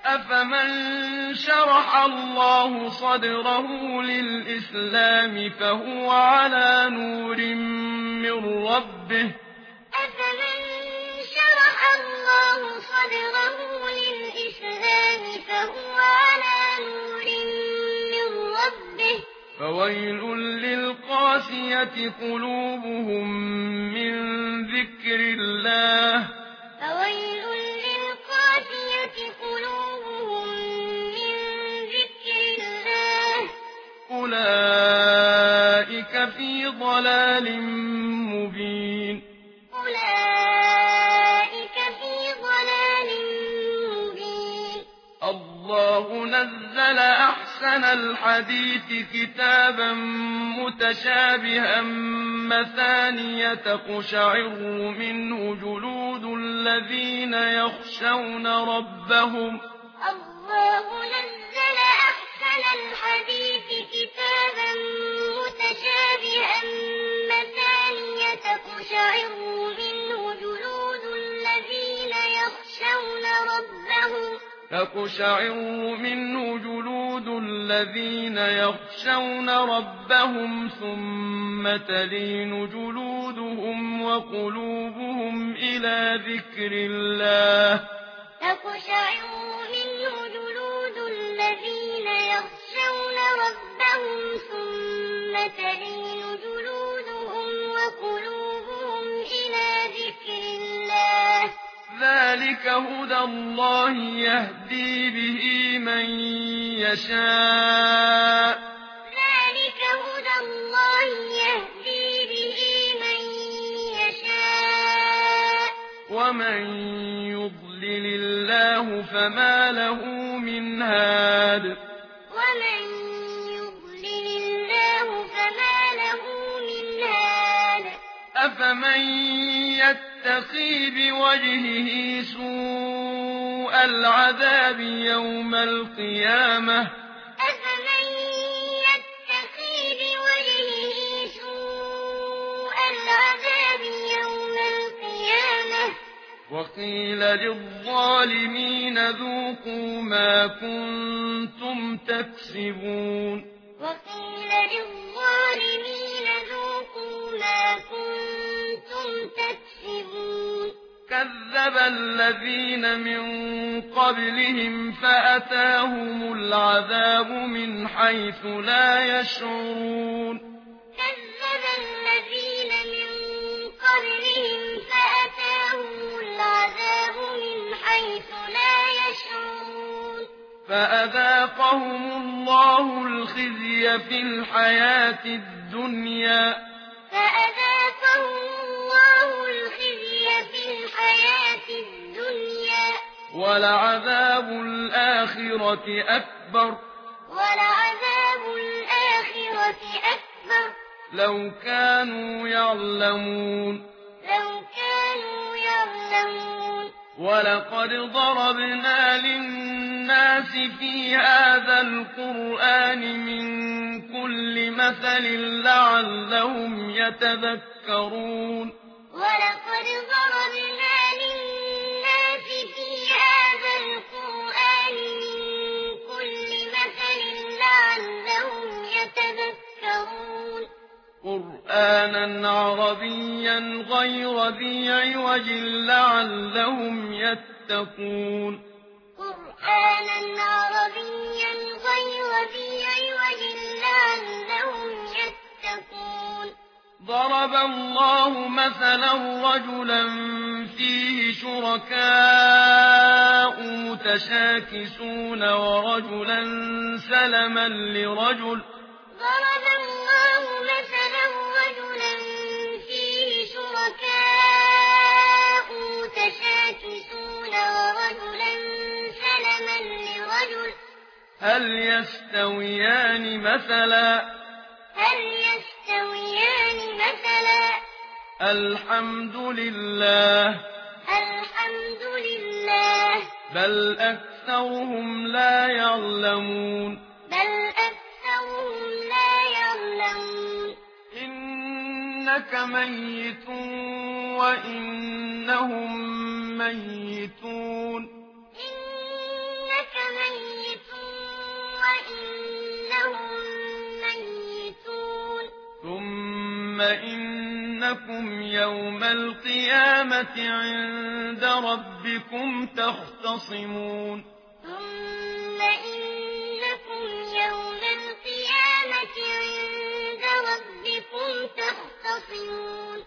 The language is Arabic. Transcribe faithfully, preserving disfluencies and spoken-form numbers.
أفمن شرح الله صدره للإسلام فهو على نور من ربه أفمن شرح الله صدره للإسلام فهو على نور من ربه فويل للقاسية قلوبهم من ذكر الله فويل للقاسية قلوبهم من ذكر الله أولئك في ضلال مبين أولئك في ضلال مبين الله نزل أحسن الحديث كتابا متشابها مثانية تقشعر منه جلود الذين يخشون ربهم الله نزل أحسن الحديث كتابا متشابها مثانية تقشعر منه جلود الذين يخشون ربهم تقشعر منه جلود الذين يخشون ربهم ثم تلين جلودهم وقلوبهم إلى ذكر الله تقشعر منه جلود الذين يخشون ربهم ثم تلين جلودهم وقلوبهم إلى ذكر الله ذلك هدى الله يهدي به من يشاء ذلك هدى الله يهدي به من يشاء ومن يضلل الله فما له من هاد ومن يضلل الله فما له من هاد أفمن يتقي بوجهه سوء العذاب يوم القيامة أفمن يتقي بوجهه سوء العذاب يوم القيامة وقيل للظالمين ذوقوا ما كنتم تكسبون وقيل للظالمين ذوقوا ما كنتم تكسبون كذب الذين من قبلهم فأتاهم العذاب من حيث لا يشعرون كذب الذين من قبلهم فأتاهم العذاب من حيث لا يشعرون فأذاقهم الله الخزي في الحياة الدنيا فأذاقهم الله الخزي في الحياة الدنيا ولعذاب الآخرة أكبر ولعذاب الآخرة أكبر لو كانوا يعلمون لو كانوا يعلمون ولقد ضربنا للناس في هذا القرآن من كل مثل لعلهم يتذكرون ولقد ضربنا للناس في هذا القرآن من كل مثل لعلهم يتذكرون قرآنا عربيا غير ذي عوج لعلهم يتقون قرآنا عربيا غير ذي عوج لعلهم يتقون ضرب الله مثلا رجلا فيه شركاء متشاكسون ورجلا سلما لرجل ضرب الله مثلا رجلا فيه شركاء متشاكسون ورجلا سلما لرجل هل يستويان مثلا هل يستويان مثلا الحمد لله الحمد لله بل أكثرهم لا يعلمون بل أكثرهم لا يعلمون إنك ميت وإنهم ميتون إنك ثم إنكم يوم القيامة عند ربكم تختصمون